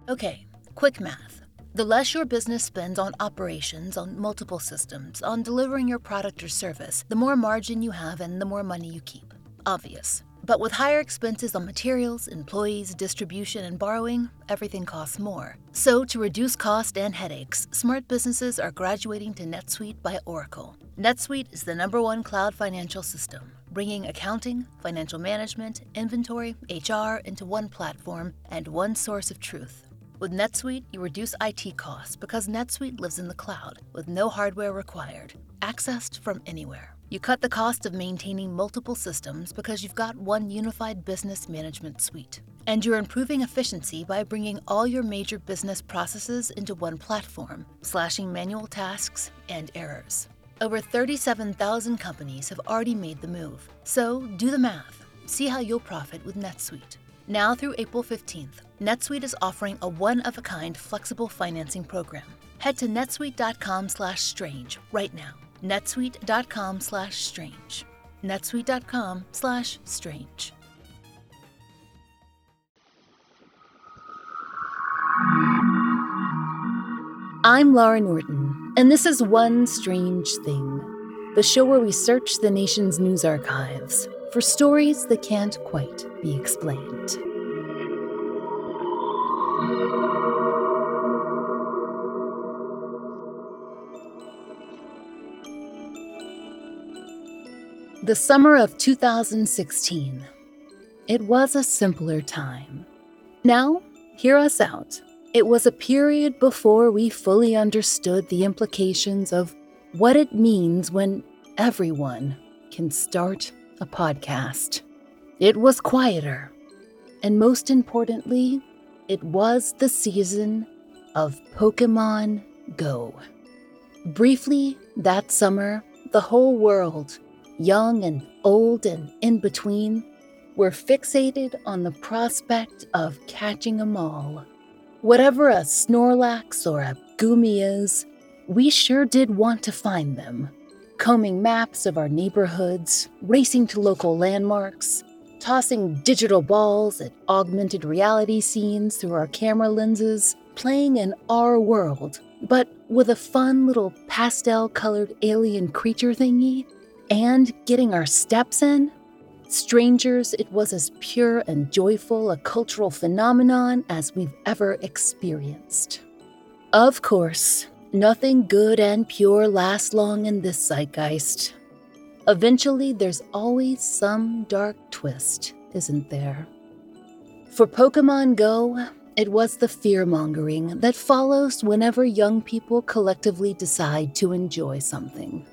Okay, quick math. The less your business spends on operations, on multiple systems, on delivering your product or service, the more margin you have and the more money you keep. Obvious. But with higher expenses on materials, employees, distribution, and borrowing, everything costs more. So to reduce cost and headaches, smart businesses are graduating to NetSuite by Oracle. NetSuite is the #1 cloud financial system, bringing accounting, financial management, inventory, HR into one platform and one source of truth. With NetSuite, you reduce IT costs because NetSuite lives in the cloud with no hardware required, accessed from anywhere. You cut the cost of maintaining multiple systems because you've got one unified business management suite. And you're improving efficiency by bringing all your major business processes into one platform, slashing manual tasks and errors. Over 37,000 companies have already made the move. So do the math. See how you'll profit with NetSuite. Now through April 15th, NetSuite is offering a one-of-a-kind flexible financing program. Head to netsuite.com/strange right now. netsuite.com/strange. netsuite.com/strange. I'm Laura Norton, and this is One Strange Thing, the show where we search the nation's news archives for stories that can't quite be explained. The summer of 2016. It was a simpler time. Now, hear us out. It was a period before we fully understood the implications of what it means when everyone can start a podcast. It was quieter, and most importantly, it was the season of Pokémon Go. Briefly, that summer, the whole world, young and old and in between, were fixated on the prospect of catching 'em all. Whatever a Snorlax or a Goomy is, we sure did want to find them. Combing maps of our neighborhoods, racing to local landmarks, tossing digital balls at augmented reality scenes through our camera lenses, playing in our world, but with a fun little pastel-colored alien creature thingy, and getting our steps in. Strangers, it was as pure and joyful a cultural phenomenon as we've ever experienced. Of course, nothing good and pure lasts long in this zeitgeist. Eventually, there's always some dark twist, isn't there? For Pokémon Go, it was the fear-mongering that follows whenever young people collectively decide to enjoy something.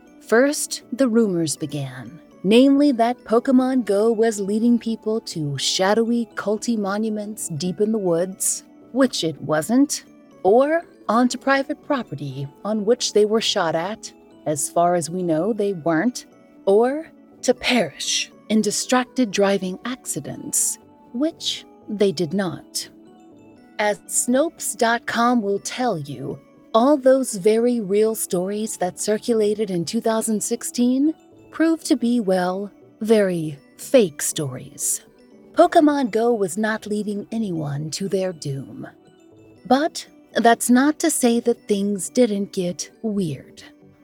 First, the rumors began, namely that Pokémon Go was leading people to shadowy, culty monuments deep in the woods, which it wasn't, or onto private property on which they were shot at, as far as we know they weren't, or to perish in distracted driving accidents, which they did not. As Snopes.com will tell you, all those very real stories that circulated in 2016 proved to be, well, very fake stories. Pokémon Go was not leading anyone to their doom. But that's not to say that things didn't get weird.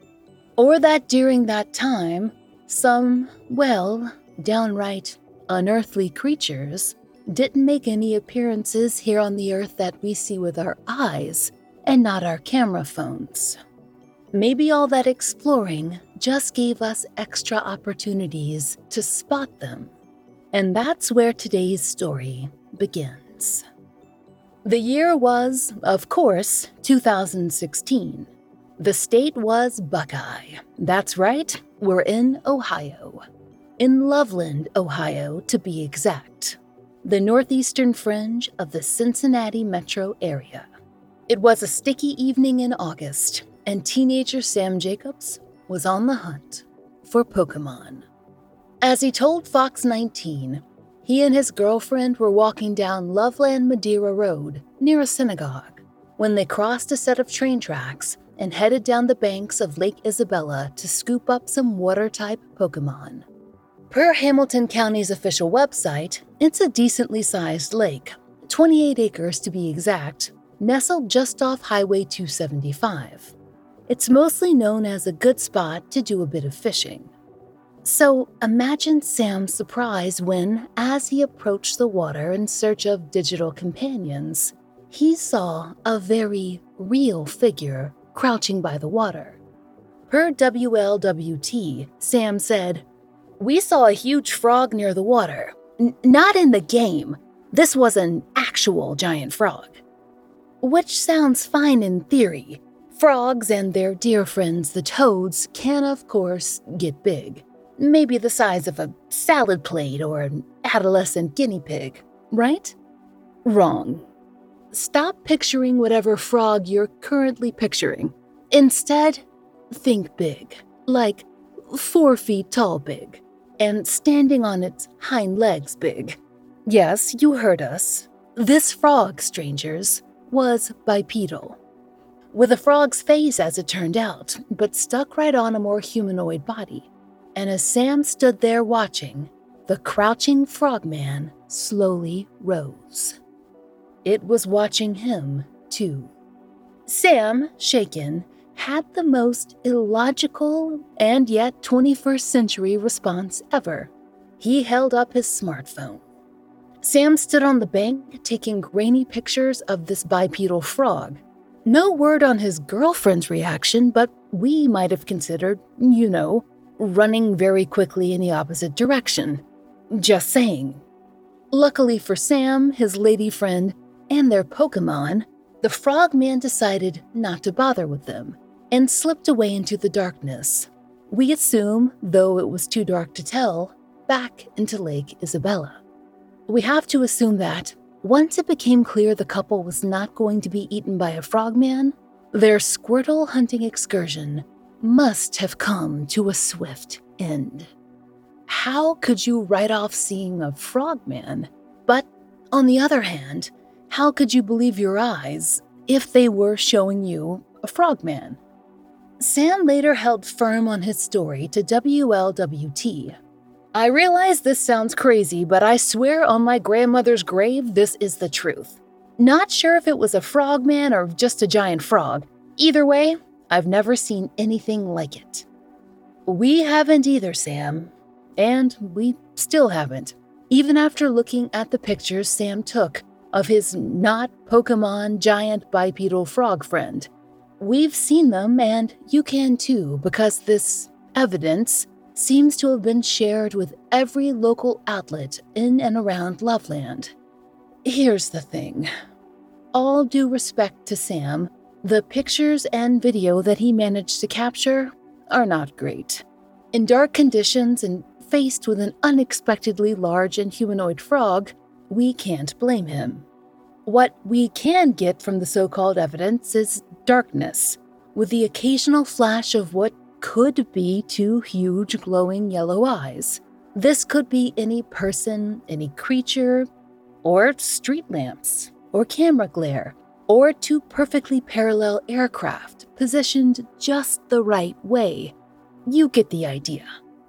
Or that during that time, some, well, downright unearthly creatures didn't make any appearances here on the Earth that we see with our eyes and not our camera phones. Maybe all that exploring just gave us extra opportunities to spot them. And that's where today's story begins. The year was, of course, 2016. The state was Buckeye. That's right, we're in Ohio. In Loveland, Ohio, to be exact. The northeastern fringe of the Cincinnati metro area. It was a sticky evening in August, and teenager Sam Jacobs was on the hunt for Pokémon. As he told Fox 19, he and his girlfriend were walking down Loveland Madeira Road near a synagogue when they crossed a set of train tracks and headed down the banks of Lake Isabella to scoop up some water-type Pokémon. Per Hamilton County's official website, it's a decently sized lake, 28 acres to be exact, nestled just off Highway 275. It's mostly known as a good spot to do a bit of fishing. So imagine Sam's surprise when, as he approached the water in search of digital companions, he saw a very real figure crouching by the water. Per WLWT, Sam said, "We saw a huge frog near the water. Not in the game. This was an actual giant frog." Which sounds fine in theory. Frogs and their dear friends, the toads, can of course get big. Maybe the size of a salad plate or an adolescent guinea pig, right? Wrong. Stop picturing whatever frog you're currently picturing. Instead, think big, like 4 feet tall big, and standing on its hind legs big. Yes, you heard us. This frog, strangers, was bipedal. With a frog's face as it turned out, but stuck right on a more humanoid body. And as Sam stood there watching, the crouching frogman slowly rose. It was watching him, too. Sam, shaken, had the most illogical and yet 21st century response ever. He held up his smartphone. Sam stood on the bank taking grainy pictures of this bipedal frog. No word on his girlfriend's reaction, but we might have considered, running very quickly in the opposite direction. Just saying. Luckily for Sam, his lady friend, and their Pokemon, the frogman decided not to bother with them and slipped away into the darkness. We assume, though it was too dark to tell, back into Lake Isabella. We have to assume that, once it became clear the couple was not going to be eaten by a frogman, their Squirtle hunting excursion must have come to a swift end. How could you write off seeing a frogman? But, on the other hand, how could you believe your eyes if they were showing you a frogman? Sam later held firm on his story to WLWT. "I realize this sounds crazy, but I swear on my grandmother's grave this is the truth. Not sure if it was a frogman or just a giant frog. Either way, I've never seen anything like it." We haven't either, Sam. And we still haven't. Even after looking at the pictures Sam took of his not Pokemon giant bipedal frog friend. We've seen them, and you can too, because this evidence seems to have been shared with every local outlet in and around Loveland. Here's the thing. All due respect to Sam, the pictures and video that he managed to capture are not great. In dark conditions and faced with an unexpectedly large and humanoid frog, we can't blame him. What we can get from the so-called evidence is darkness, with the occasional flash of what could be 2 huge glowing yellow eyes. This could be any person, any creature, or street lamps, or camera glare, or 2 perfectly parallel aircraft positioned just the right way. You get the idea.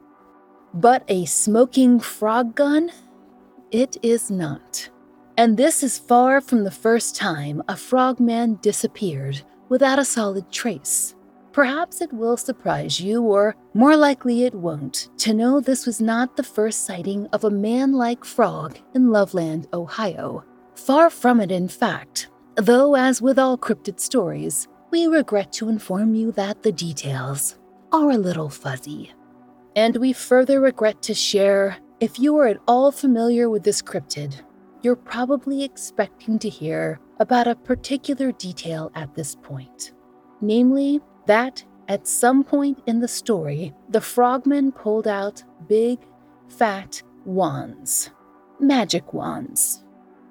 But a smoking frog gun? It is not. And this is far from the first time a frogman disappeared without a solid trace. Perhaps it will surprise you, or more likely it won't, to know this was not the first sighting of a man-like frog in Loveland, Ohio. Far from it, in fact, though as with all cryptid stories, we regret to inform you that the details are a little fuzzy. And we further regret to share, if you are at all familiar with this cryptid, you're probably expecting to hear about a particular detail at this point. Namely, that at some point in the story, the frogmen pulled out big, fat wands. Magic wands.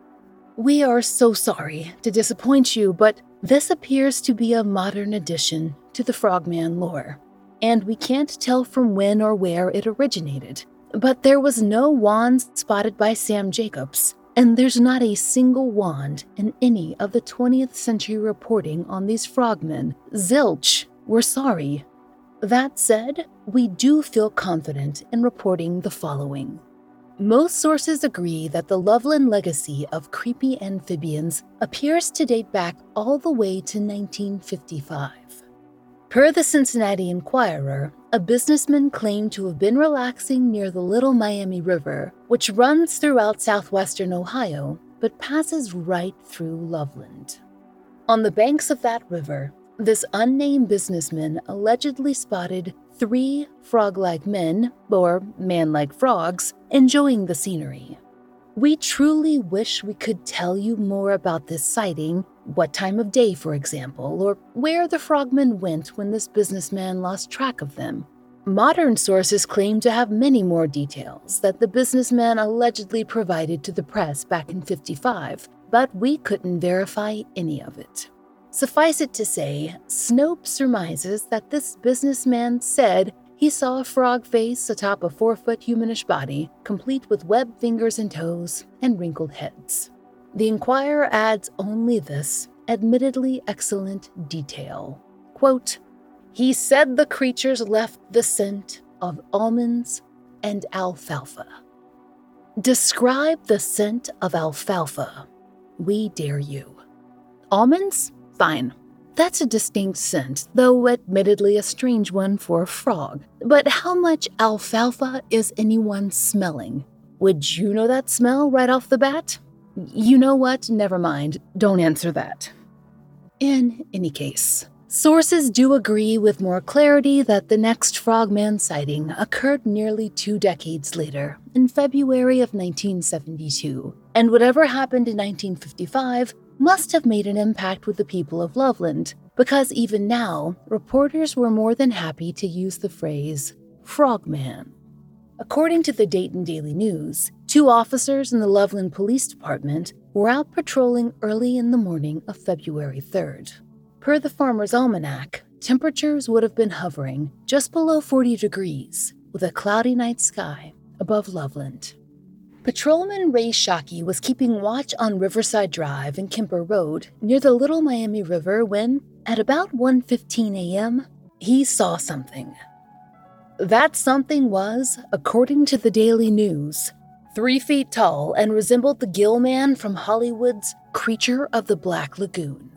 We are so sorry to disappoint you, but this appears to be a modern addition to the frogman lore, and we can't tell from when or where it originated. But there was no wand spotted by Sam Jacobs, and there's not a single wand in any of the 20th century reporting on these frogmen. Zilch, we're sorry. That said, we do feel confident in reporting the following. Most sources agree that the Loveland legacy of creepy amphibians appears to date back all the way to 1955. Per the Cincinnati Enquirer, a businessman claimed to have been relaxing near the Little Miami River, which runs throughout southwestern Ohio but passes right through Loveland. On the banks of that river, this unnamed businessman allegedly spotted 3 frog-like men, or man-like frogs, enjoying the scenery. We truly wish we could tell you more about this sighting, what time of day, for example, or where the frogmen went when this businessman lost track of them. Modern sources claim to have many more details that the businessman allegedly provided to the press back in '55, but we couldn't verify any of it. Suffice it to say, Snopes surmises that this businessman said he saw a frog face atop a 4-foot humanish body, complete with webbed fingers and toes and wrinkled heads. The Enquirer adds only this, admittedly excellent detail. Quote, "He said the creatures left the scent of almonds and alfalfa." Describe the scent of alfalfa. We dare you. Almonds? Fine. That's a distinct scent, though admittedly a strange one for a frog. But how much alfalfa is anyone smelling? Would you know that smell right off the bat? You know what? Never mind. Don't answer that. In any case, sources do agree with more clarity that the next frogman sighting occurred nearly 2 decades later, in February of 1972, and whatever happened in 1955 must have made an impact with the people of Loveland, because even now, reporters were more than happy to use the phrase, frogman. According to the Dayton Daily News, 2 officers in the Loveland Police Department were out patrolling early in the morning of February 3rd. Per the Farmer's Almanac, temperatures would have been hovering just below 40 degrees, with a cloudy night sky above Loveland. Patrolman Ray Shockey was keeping watch on Riverside Drive and Kemper Road near the Little Miami River when, at about 1:15 a.m., he saw something. That something was, according to the Daily News, 3 feet tall and resembled the Gill Man from Hollywood's Creature of the Black Lagoon.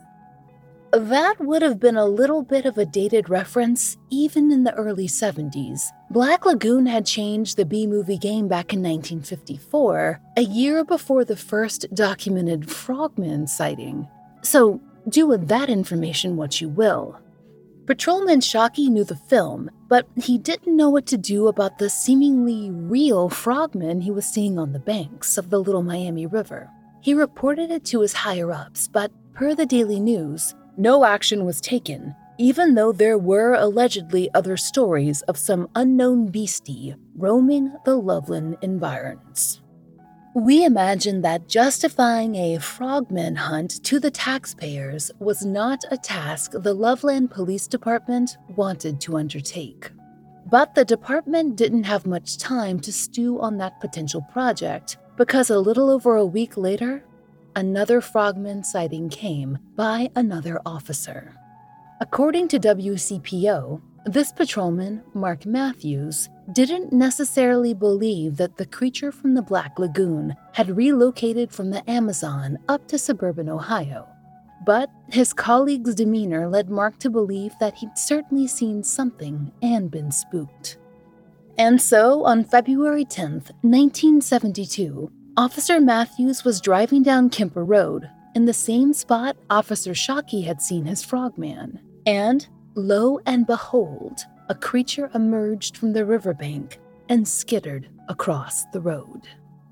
That would have been a little bit of a dated reference even in the early 70s. Black Lagoon had changed the B-movie game back in 1954, a year before the first documented frogman sighting. So do with that information what you will. Patrolman Shockey knew the film, but he didn't know what to do about the seemingly real frogmen he was seeing on the banks of the Little Miami River. He reported it to his higher-ups, but per the Daily News, no action was taken, even though there were allegedly other stories of some unknown beastie roaming the Loveland environs. We imagine that justifying a frogman hunt to the taxpayers was not a task the Loveland Police Department wanted to undertake. But the department didn't have much time to stew on that potential project, because a little over a week later, another frogman sighting came by another officer. According to WCPO, this patrolman, Mark Matthews, didn't necessarily believe that the creature from the Black Lagoon had relocated from the Amazon up to suburban Ohio. But his colleague's demeanor led Mark to believe that he'd certainly seen something and been spooked. And so, on February 10th, 1972, Officer Matthews was driving down Kemper Road, in the same spot Officer Shockey had seen his frogman. And, lo and behold, a creature emerged from the riverbank and skittered across the road.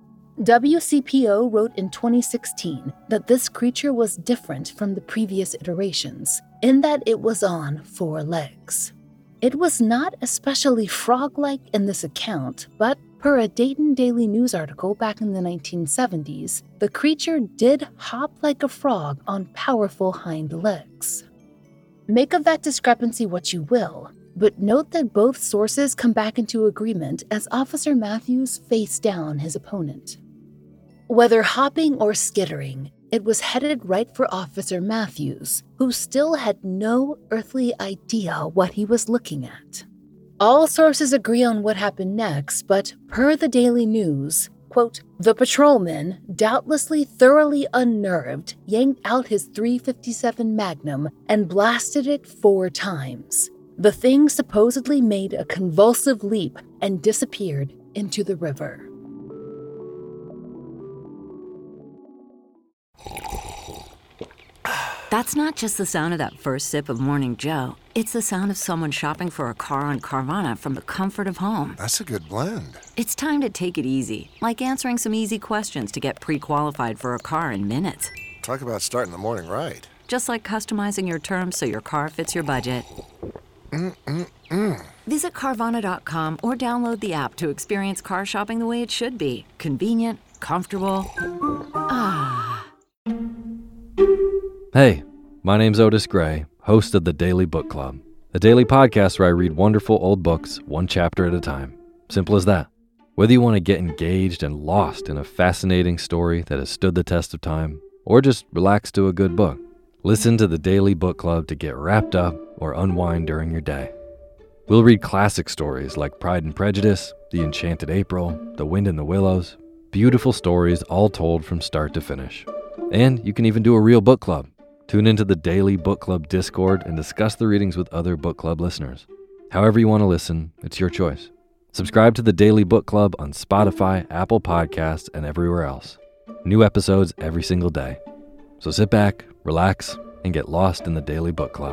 WCPO wrote in 2016 that this creature was different from the previous iterations, in that it was on 4 legs. It was not especially frog-like in this account, but per a Dayton Daily News article back in the 1970s, the creature did hop like a frog on powerful hind legs. Make of that discrepancy what you will, but note that both sources come back into agreement as Officer Matthews faced down his opponent. Whether hopping or skittering, it was headed right for Officer Matthews, who still had no earthly idea what he was looking at. All sources agree on what happened next, but per the Daily News, Quote, "The patrolman, doubtlessly thoroughly unnerved, yanked out his .357 Magnum and blasted it 4 times. The thing supposedly made a convulsive leap and disappeared into the river." That's not just the sound of that first sip of Morning Joe. It's the sound of someone shopping for a car on Carvana from the comfort of home. That's a good blend. It's time to take it easy, like answering some easy questions to get pre-qualified for a car in minutes. Talk about starting the morning right. Just like customizing your terms so your car fits your budget. Visit Carvana.com or download the app to experience car shopping the way it should be. Convenient, comfortable. Hey, my name's Otis Gray, host of the Daily Book Club, a daily podcast where I read wonderful old books one chapter at a time. Simple as that. Whether you want to get engaged and lost in a fascinating story that has stood the test of time, or just relax to a good book, listen to the Daily Book Club to get wrapped up or unwind during your day. We'll read classic stories like Pride and Prejudice, The Enchanted April, The Wind in the Willows, beautiful stories all told from start to finish. And you can even do a real book club. Tune into the Daily Book Club Discord and discuss the readings with other book club listeners. However you want to listen, it's your choice. Subscribe to the Daily Book Club on Spotify, Apple Podcasts, and everywhere else. New episodes every single day. So sit back, relax, and get lost in the Daily Book Club.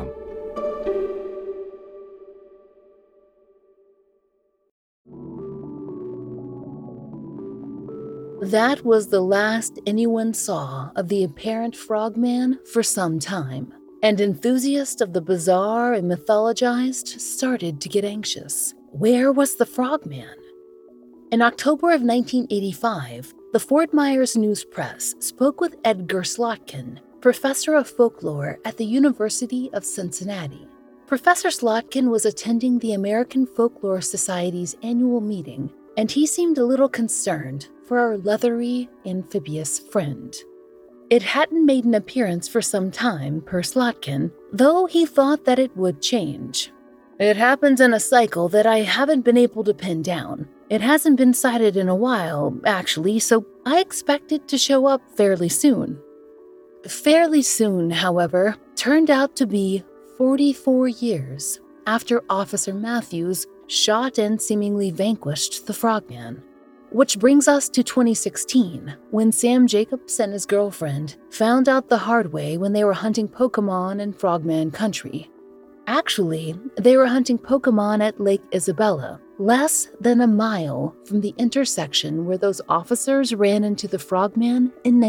That was the last anyone saw of the apparent frogman for some time, and enthusiasts of the bizarre and mythologized started to get anxious. Where was the frogman? In October of 1985, the Fort Myers News Press spoke with Edgar Slotkin, professor of folklore at the University of Cincinnati. Professor Slotkin was attending the American Folklore Society's annual meeting, and he seemed a little concerned for our leathery, amphibious friend. It hadn't made an appearance for some time, per Slotkin, though he thought that it would change. "It happens in a cycle that I haven't been able to pin down. It hasn't been sighted in a while, actually, so I expect it to show up fairly soon." Fairly soon, however, turned out to be 44 years after Officer Matthews shot and seemingly vanquished the frogman. Which brings us to 2016, when Sam Jacobs and his girlfriend found out the hard way when they were hunting Pokemon in Frogman Country. Actually, they were hunting Pokemon at Lake Isabella, less than a mile from the intersection where those officers ran into the frogman in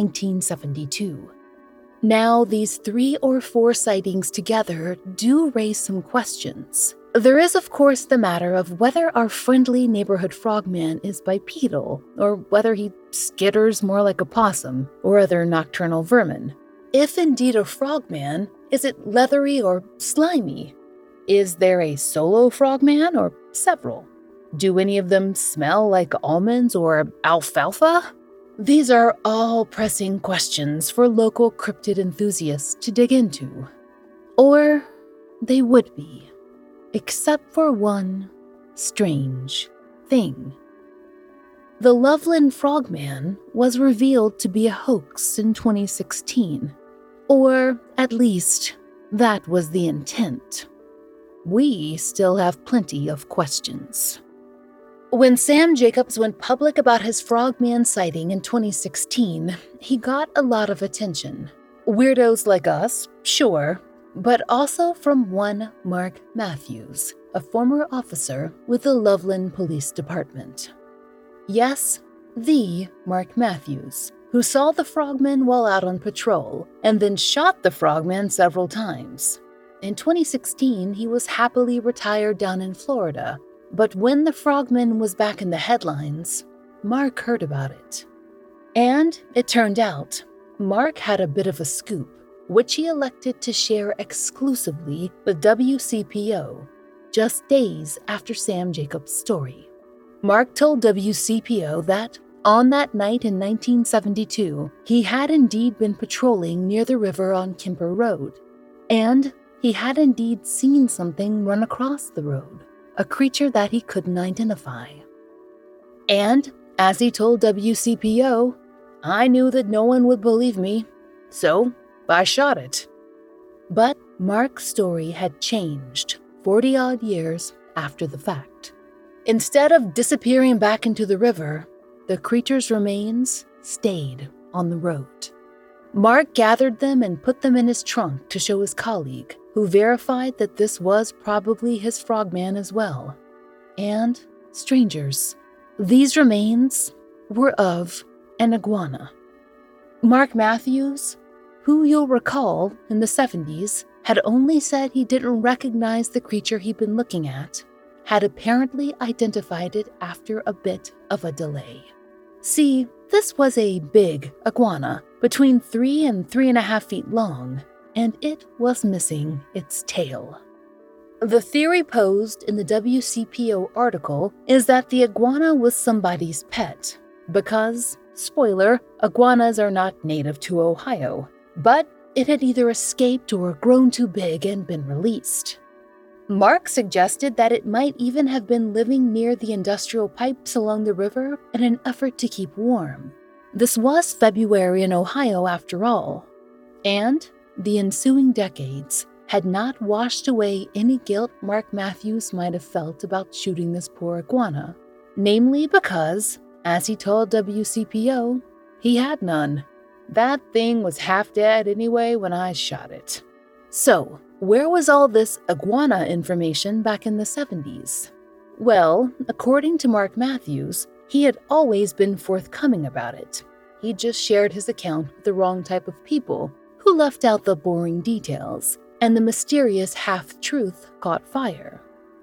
1972. Now, these 3 or 4 sightings together do raise some questions. There is, of course, the matter of whether our friendly neighborhood frogman is bipedal, or whether he skitters more like a possum or other nocturnal vermin. If indeed a frogman, is it leathery or slimy? Is there a solo frogman or several? Do any of them smell like almonds or alfalfa? These are all pressing questions for local cryptid enthusiasts to dig into. Or they would be. Except for one strange thing. The Loveland Frogman was revealed to be a hoax in 2016, or at least that was the intent. We still have plenty of questions. When Sam Jacobs went public about his frogman sighting in 2016, he got a lot of attention. Weirdos like us, sure, but also from one Mark Matthews, a former officer with the Loveland Police Department. Yes, the Mark Matthews, who saw the frogman while out on patrol and then shot the frogman several times. In 2016, he was happily retired down in Florida, but when the frogman was back in the headlines, Mark heard about it. And it turned out, Mark had a bit of a scoop, which he elected to share exclusively with WCPO, just days after Sam Jacobs' story. Mark told WCPO that, on that night in 1972, he had indeed been patrolling near the river on Kemper Road, and he had indeed seen something run across the road, a creature that he couldn't identify. And, As he told WCPO, "I knew that no one would believe me, so I shot it." But Mark's story had changed 40-odd years after the fact. Instead of disappearing back into the river, the creature's remains stayed on the road. Mark gathered them and put them in his trunk to show his colleague, who verified that this was probably his frogman as well. And, strangers, these remains were of an iguana. Mark Matthews, who you'll recall in the 70s had only said he didn't recognize the creature he'd been looking at, had apparently identified it after a bit of a delay. See, this was a big iguana, between 3 and 3.5 feet long, and it was missing its tail. The theory posed in the WCPO article is that the iguana was somebody's pet, because, spoiler, iguanas are not native to Ohio, but it had either escaped or grown too big and been released. Mark suggested that it might even have been living near the industrial pipes along the river in an effort to keep warm. This was February in Ohio after all, and the ensuing decades had not washed away any guilt Mark Matthews might have felt about shooting this poor iguana, namely because, as he told WCPO, he had none. That thing was half dead anyway when I shot it. So, where was all this iguana information back in the 70s? Well, according to Mark Matthews, he had always been forthcoming about it. He just shared his account with the wrong type of people, who left out the boring details, and the mysterious half-truth caught fire.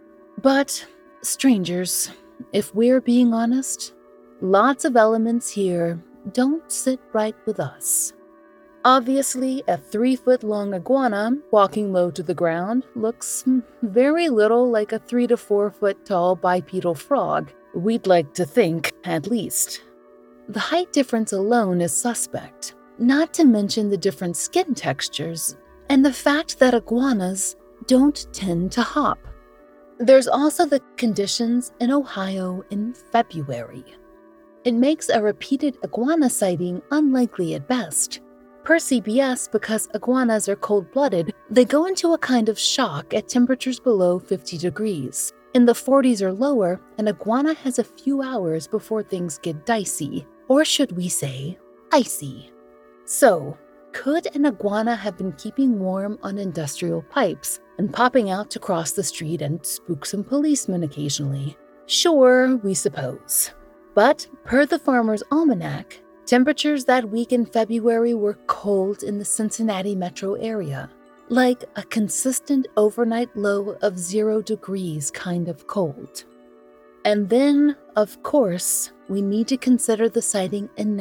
But, strangers, if we're being honest, lots of elements here don't sit right with us. Obviously, a 3-foot-long iguana walking low to the ground looks very little like a 3 to 4 foot tall bipedal frog. We'd like to think, at least. The height difference alone is suspect, not to mention the different skin textures and the fact that iguanas don't tend to hop. There's also the conditions in Ohio in February. It makes a repeated iguana sighting unlikely at best. Per CBS, because iguanas are cold-blooded, they go into a kind of shock at temperatures below 50 degrees. In the 40s or lower, an iguana has a few hours before things get dicey, or should we say, icy. So, could an iguana have been keeping warm on industrial pipes and popping out to cross the street and spook some policemen occasionally? Sure, we suppose. But, per the Farmer's Almanac, temperatures that week in February were cold in the Cincinnati metro area, like a consistent overnight low of 0 degrees kind of cold. And then, of course, we need to consider the sighting in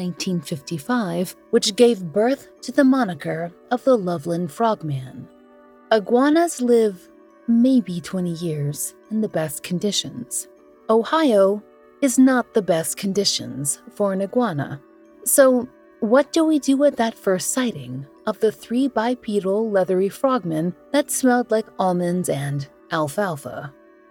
1955, which gave birth to the moniker of the Loveland Frogman. Iguanas live maybe 20 years in the best conditions. Ohio is not the best conditions for an iguana. So, what do we do at that first sighting of the 3 bipedal leathery frogmen that smelled like almonds and alfalfa?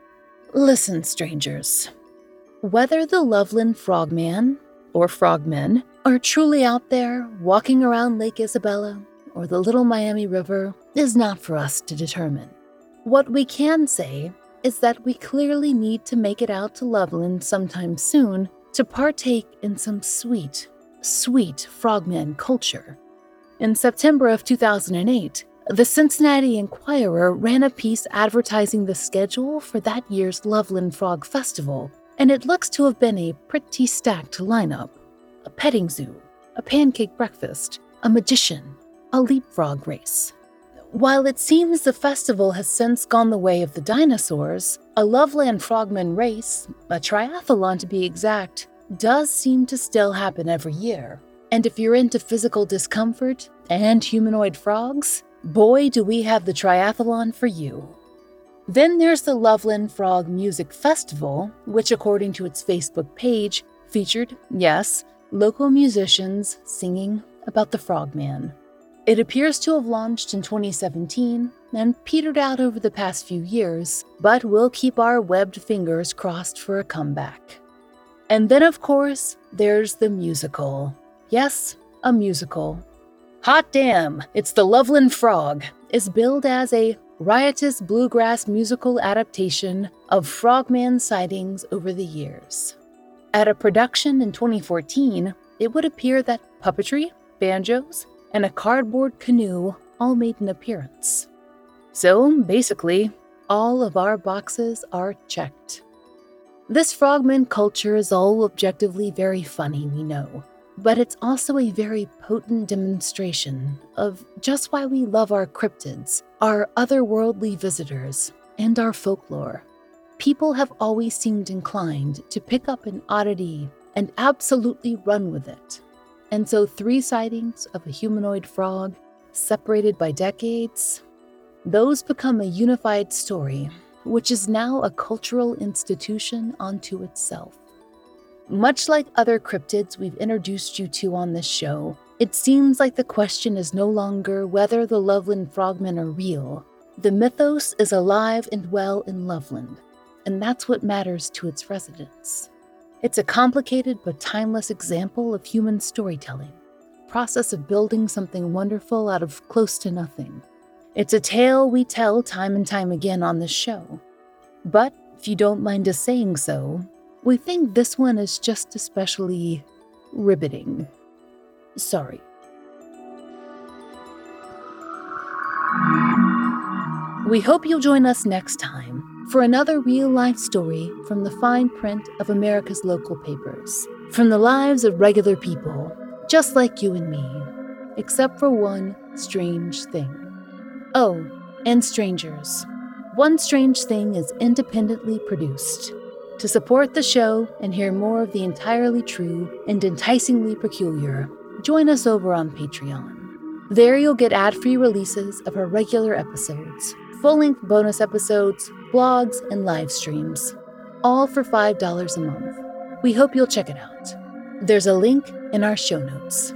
Listen, strangers. Whether the Loveland Frogman, or frogmen, are truly out there walking around Lake Isabella or the Little Miami River is not for us to determine. What we can say is that we clearly need to make it out to Loveland sometime soon to partake in some sweet frogman culture. In September of 2008, the Cincinnati Enquirer ran a piece advertising the schedule for that year's Loveland Frog Festival, and it looks to have been a pretty stacked lineup. A petting zoo, a pancake breakfast, a magician, a leapfrog race. While it seems the festival has since gone the way of the dinosaurs, a Loveland Frogman race, a triathlon to be exact, does seem to still happen every year. And if you're into physical discomfort and humanoid frogs, boy do we have the triathlon for you. Then there's the Loveland Frog Music Festival, which according to its Facebook page, featured, yes, local musicians singing about the Frogman. It appears to have launched in 2017 and petered out over the past few years, but we'll keep our webbed fingers crossed for a comeback. And then, of course, there's the musical. Yes, a musical. Hot Damn! It's the Loveland Frog is billed as a riotous bluegrass musical adaptation of frogman sightings over the years. At a production in 2014, it would appear that puppetry, banjos, and a cardboard canoe all made an appearance. So, basically, all of our boxes are checked. This frogman culture is all objectively very funny, we know, but it's also a very potent demonstration of just why we love our cryptids, our otherworldly visitors, and our folklore. People have always seemed inclined to pick up an oddity and absolutely run with it. And so 3 sightings of a humanoid frog, separated by decades, those become a unified story, which is now a cultural institution unto itself. Much like other cryptids we've introduced you to on this show, it seems like the question is no longer whether the Loveland frogmen are real. The mythos is alive and well in Loveland, and that's what matters to its residents. It's a complicated but timeless example of human storytelling, process of building something wonderful out of close to nothing. It's a tale we tell time and time again on this show. But if you don't mind us saying so, we think this one is just especially riveting. Sorry. We hope you'll join us next time for another real-life story from the fine print of America's local papers, from the lives of regular people, just like you and me, except for one strange thing. Oh, and strangers. One Strange Thing is independently produced. To support the show and hear more of the entirely true and enticingly peculiar, join us over on Patreon. There you'll get ad-free releases of our regular episodes, full-length bonus episodes, blogs, and live streams, all for $5 a month. We hope you'll check it out. There's a link in our show notes.